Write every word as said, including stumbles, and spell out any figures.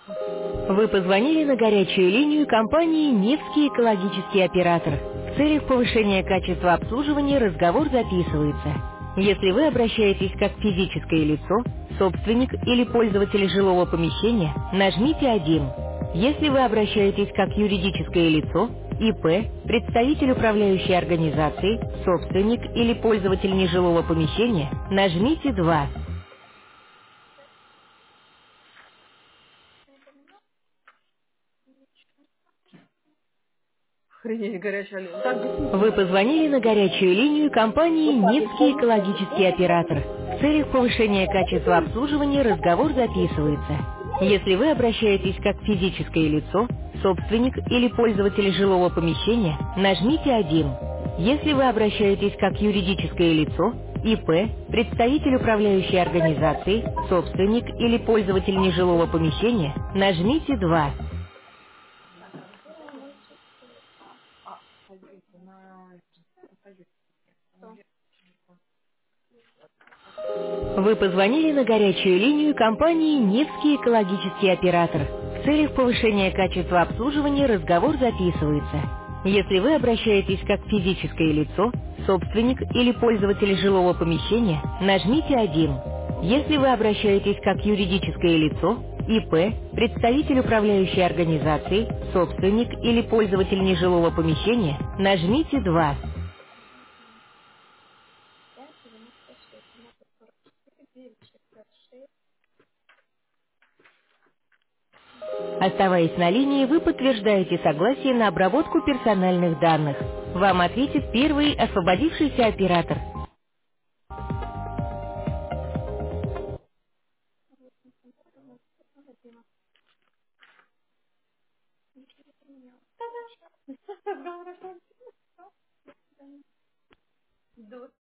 Вы позвонили на горячую линию компании «Невский экологический оператор». В целях повышения качества обслуживания разговор записывается. Если вы обращаетесь как физическое лицо, собственник или пользователь жилого помещения, нажмите один. Если вы обращаетесь как юридическое лицо, ИП, представитель управляющей организации, собственник или пользователь нежилого помещения, нажмите два. Охренеть, горячая лента. Так бесит. Вы позвонили на горячую линию компании Вот так вот «Невский звонишь, экологический оператор». В целях повышения качества обслуживания разговор записывается. Если вы обращаетесь как физическое лицо, собственник или пользователь жилого помещения, нажмите один. Если вы обращаетесь как юридическое лицо, ИП, представитель управляющей организации, собственник или пользователь нежилого помещения, нажмите два. Вы позвонили на горячую линию компании «Невский экологический оператор». В целях повышения качества обслуживания разговор записывается. Если вы обращаетесь как физическое лицо, собственник или пользователь жилого помещения, нажмите один. Если вы обращаетесь как юридическое лицо, ИП, представитель управляющей организации, собственник или пользователь нежилого помещения, нажмите два. Оставаясь на линии, вы подтверждаете согласие на обработку персональных данных. Вам ответит первый освободившийся оператор.